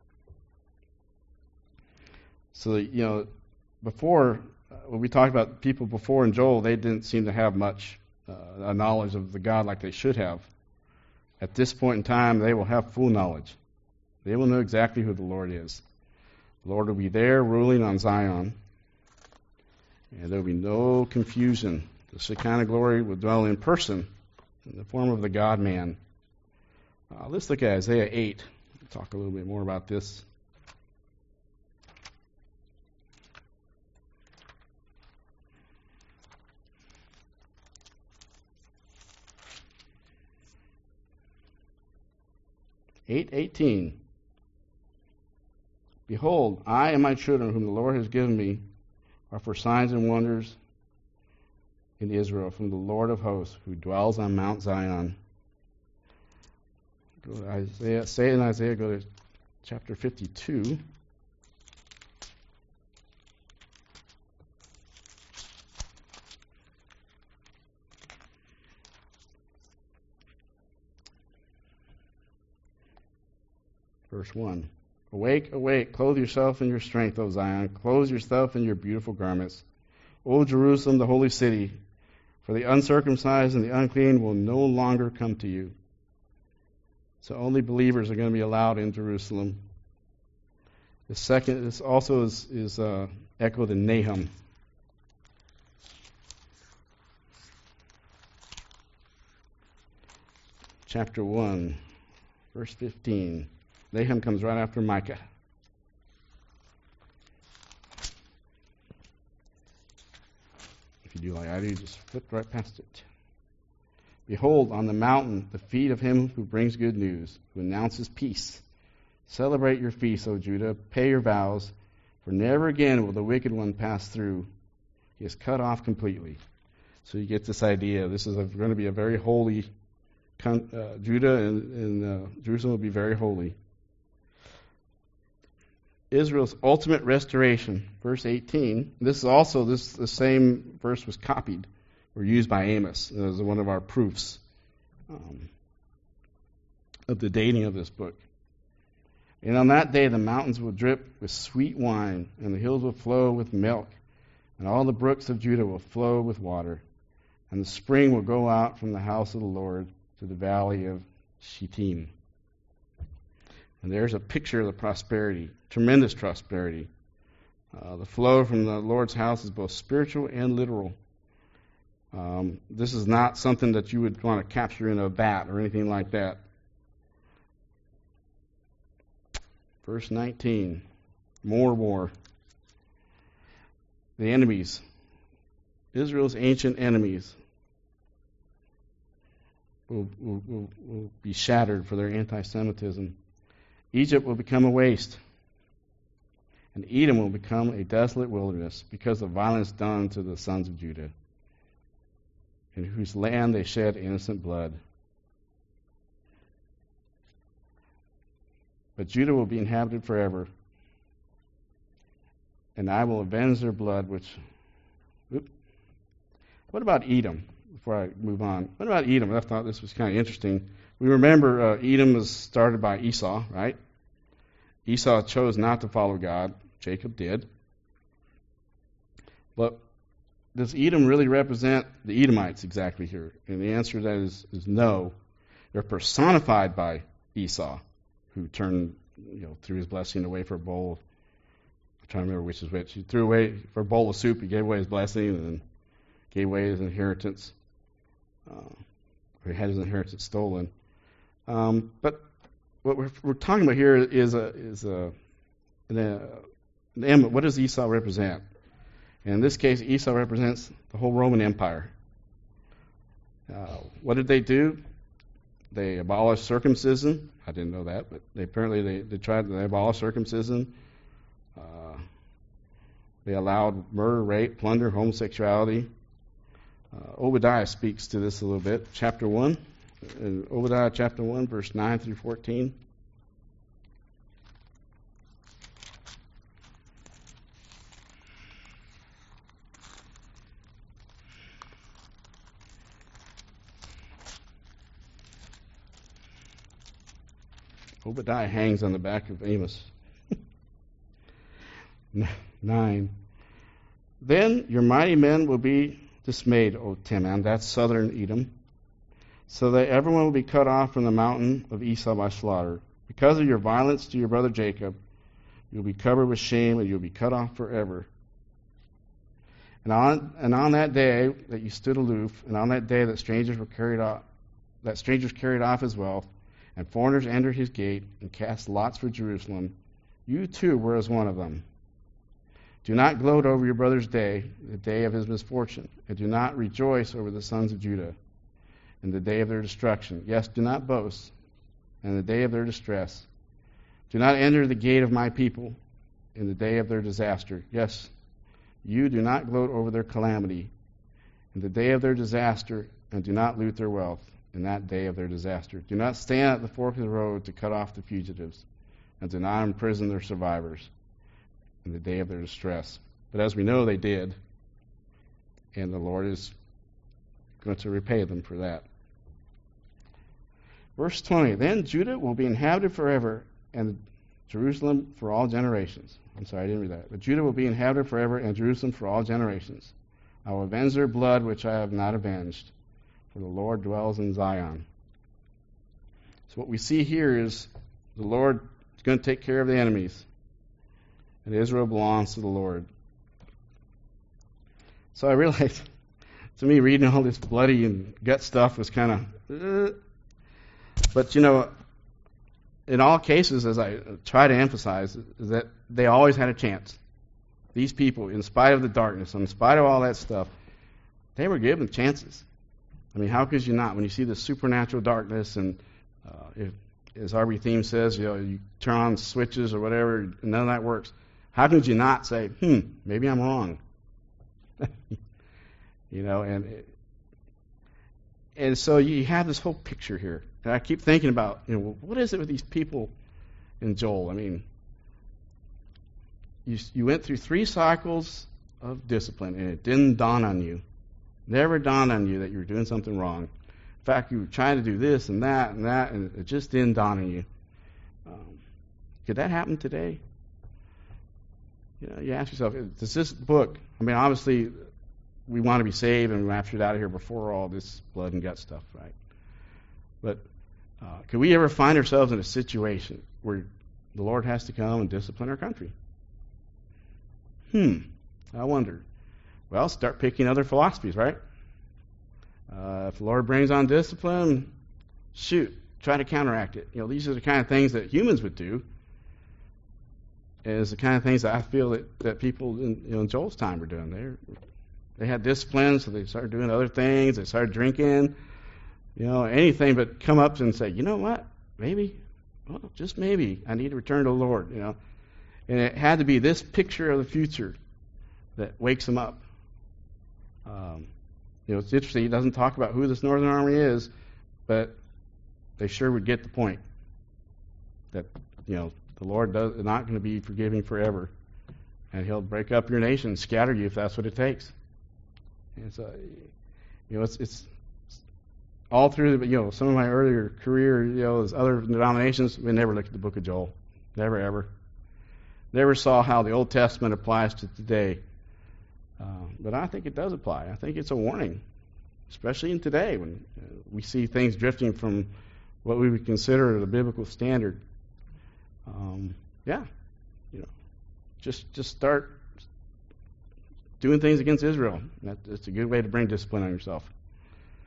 S1: So, you know, before, uh, when we talked about people before in Joel, they didn't seem to have much uh, knowledge of the God like they should have. At this point in time, they will have full knowledge. They will know exactly who the Lord is. The Lord will be there ruling on Zion. And there will be no confusion. The Shekinah glory will dwell in person in the form of the God-man. Uh, let's look at Isaiah eight. We'll talk a little bit more about this. eight eighteen. Behold, I and my children whom the Lord has given me are for signs and wonders in Israel from the Lord of hosts, who dwells on Mount Zion. Go to Isaiah, say in Isaiah, go to chapter fifty-two. Verse one. Awake, awake, clothe yourself in your strength, O Zion. Clothe yourself in your beautiful garments. O Jerusalem, the holy city, for the uncircumcised and the unclean will no longer come to you. So only believers are going to be allowed in Jerusalem. The second, this also is, is uh, echoed in Nahum. Chapter one, verse fifteen. Nahum comes right after Micah. If you do like I do, just flip right past it. Behold, on the mountain, the feet of him who brings good news, who announces peace. Celebrate your feast, O Judah. Pay your vows, for never again will the wicked one pass through. He is cut off completely. So you get this idea. This is a, going to be a very holy, uh, Judah and, and uh, Jerusalem will be very holy. Israel's ultimate restoration, verse eighteen. This is also, this the same verse was copied or used by Amos as one of our proofs um, of the dating of this book. And on that day the mountains will drip with sweet wine, and the hills will flow with milk, and all the brooks of Judah will flow with water, and the spring will go out from the house of the Lord to the valley of Shittim. And there's a picture of the prosperity, tremendous prosperity. Uh, the flow from the Lord's house is both spiritual and literal. Um, this is not something that you would want to capture in a vat or anything like that. Verse nineteen, more war. The enemies, Israel's ancient enemies, will, will, will, will be shattered for their anti-Semitism. Egypt will become a waste, and Edom will become a desolate wilderness because of violence done to the sons of Judah, in whose land they shed innocent blood. But Judah will be inhabited forever, and I will avenge their blood, which... Oops. What about Edom? Before I move on, what about Edom? I thought this was kind of interesting. We remember uh, Edom was started by Esau, right? Esau chose not to follow God. Jacob did. But does Edom really represent the Edomites exactly here? And the answer to that is, is no. They're personified by Esau, who turned, you know, threw his blessing away for a bowl. I'm trying to remember which is which. He threw away for a bowl of soup. He gave away his blessing and then gave away his inheritance. uh, or he had his inheritance stolen. Um, but what we're, we're talking about here is a is a an, an M. What does Esau represent? And in this case, Esau represents the whole Roman Empire. Uh, what did they do? They abolished circumcision. I didn't know that, but they apparently they, they tried to abolish circumcision. Uh, they allowed murder, rape, plunder, homosexuality. Uh, Obadiah speaks to this a little bit. Chapter one, in Obadiah chapter one, verse nine through fourteen. Obadiah hangs on the back of Amos. Nine. Then your mighty men will be dismayed, O Teman, that's southern Edom, so that everyone will be cut off from the mountain of Esau by slaughter. Because of your violence to your brother Jacob, you'll be covered with shame, and you'll be cut off forever. And on and on that day that you stood aloof, and on that day that strangers were carried off, that strangers carried off his wealth, and foreigners entered his gate and cast lots for Jerusalem, you too were as one of them. Do not gloat over your brother's day, the day of his misfortune, and do not rejoice over the sons of Judah in the day of their destruction. Yes, do not boast in the day of their distress. Do not enter the gate of my people in the day of their disaster. Yes, you do not gloat over their calamity in the day of their disaster, and do not loot their wealth in that day of their disaster. Do not stand at the fork of the road to cut off the fugitives, and do not imprison their survivors in the day of their distress. But as we know, they did, and the Lord is going to repay them for that. Verse twenty, then Judah will be inhabited forever, and Jerusalem for all generations. I'm sorry, I didn't read that. But Judah will be inhabited forever, and Jerusalem for all generations. I will avenge their blood, which I have not avenged, for the Lord dwells in Zion. So what we see here is the Lord is going to take care of the enemies, and Israel belongs to the Lord. So I realized, to me, reading all this bloody and gut stuff was kind of, uh, but you know, in all cases, as I try to emphasize, is that they always had a chance. These people, in spite of the darkness, in spite of all that stuff, they were given chances. I mean, how could you not? When you see the supernatural darkness, and uh, if, as R B Theme says, you know, you turn on switches or whatever, and none of that works. How could you not say, hmm, maybe I'm wrong? you know, and and so you have this whole picture here. And I keep thinking about, you know, what is it with these people in Joel? I mean, you you went through three cycles of discipline, and it didn't dawn on you. Never dawned on you that you were doing something wrong. In fact, you were trying to do this and that and that, and it just didn't dawn on you. Um, could that happen today? You know, you ask yourself, does this book, I mean, obviously, we want to be saved and raptured out of here before all this blood and gut stuff, right? But uh, could we ever find ourselves in a situation where the Lord has to come and discipline our country? Hmm, I wonder. Well, start picking other philosophies, right? Uh, if the Lord brings on discipline, shoot, try to counteract it. You know, these are the kind of things that humans would do. Is the kind of things that I feel that, that people in, you know, in Joel's time were doing. They they had discipline, so they started doing other things. They started drinking, you know, anything but come up and say, you know what, maybe, well, just maybe, I need to return to the Lord, you know. And it had to be this picture of the future that wakes them up. Um, you know, it's interesting. He doesn't talk about who this Northern Army is, but they sure would get the point that, you know, the Lord does, is not going to be forgiving forever, and He'll break up your nation, scatter you if that's what it takes. And so, you know, it's it's all through the, you know, some of my earlier career, you know, as other denominations, we never looked at the Book of Joel, never ever, never saw how the Old Testament applies to today. Uh, but I think it does apply. I think it's a warning, especially in today when uh, we see things drifting from what we would consider the biblical standard. Um, yeah, you know, just just start doing things against Israel. That, that's a good way to bring discipline on yourself.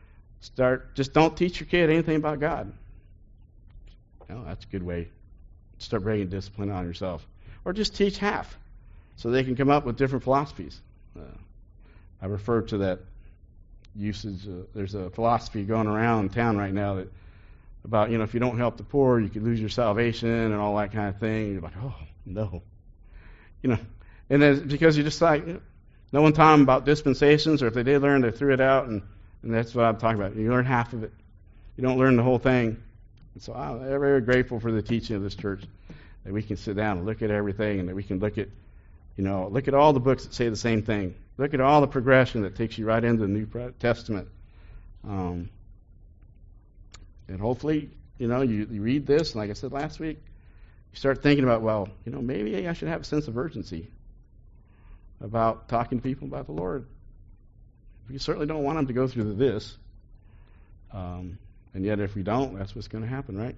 S1: Start. Just don't teach your kid anything about God. Oh, that's a good way to start bringing discipline on yourself. Or just teach half, so they can come up with different philosophies. Uh, I refer to that usage. Uh, there's a philosophy going around town right now that about, you know, if you don't help the poor, you could lose your salvation and all that kind of thing. You're like, oh, no. You know, and it's because you just like, you know, no one taught them about dispensations, or if they did learn, they threw it out, and, and that's what I'm talking about. You learn half of it. You don't learn the whole thing. And so I'm very grateful for the teaching of this church, that we can sit down and look at everything, and that we can look at, you know, look at all the books that say the same thing. Look at all the progression that takes you right into the New Testament. Um, and hopefully, you know, you, you read this, and like I said last week, you start thinking about, well, you know, maybe I should have a sense of urgency about talking to people about the Lord. We certainly don't want them to go through this. Um, and yet if we don't, that's what's going to happen, right?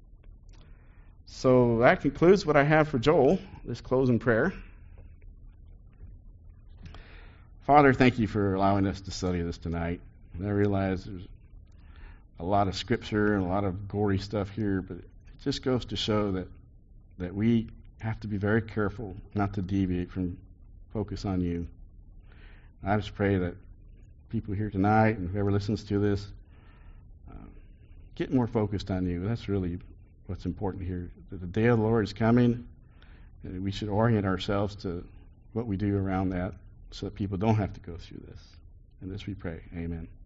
S1: So that concludes what I have for Joel, this closing prayer. Father, thank you for allowing us to study this tonight. And I realize there's a lot of scripture and a lot of gory stuff here, but it just goes to show that, that we have to be very careful not to deviate from focus on you. I just pray that people here tonight and whoever listens to this uh, get more focused on you. That's really what's important here. That the day of the Lord is coming, and we should orient ourselves to what we do around that, so that people don't have to go through this. And this we pray. Amen.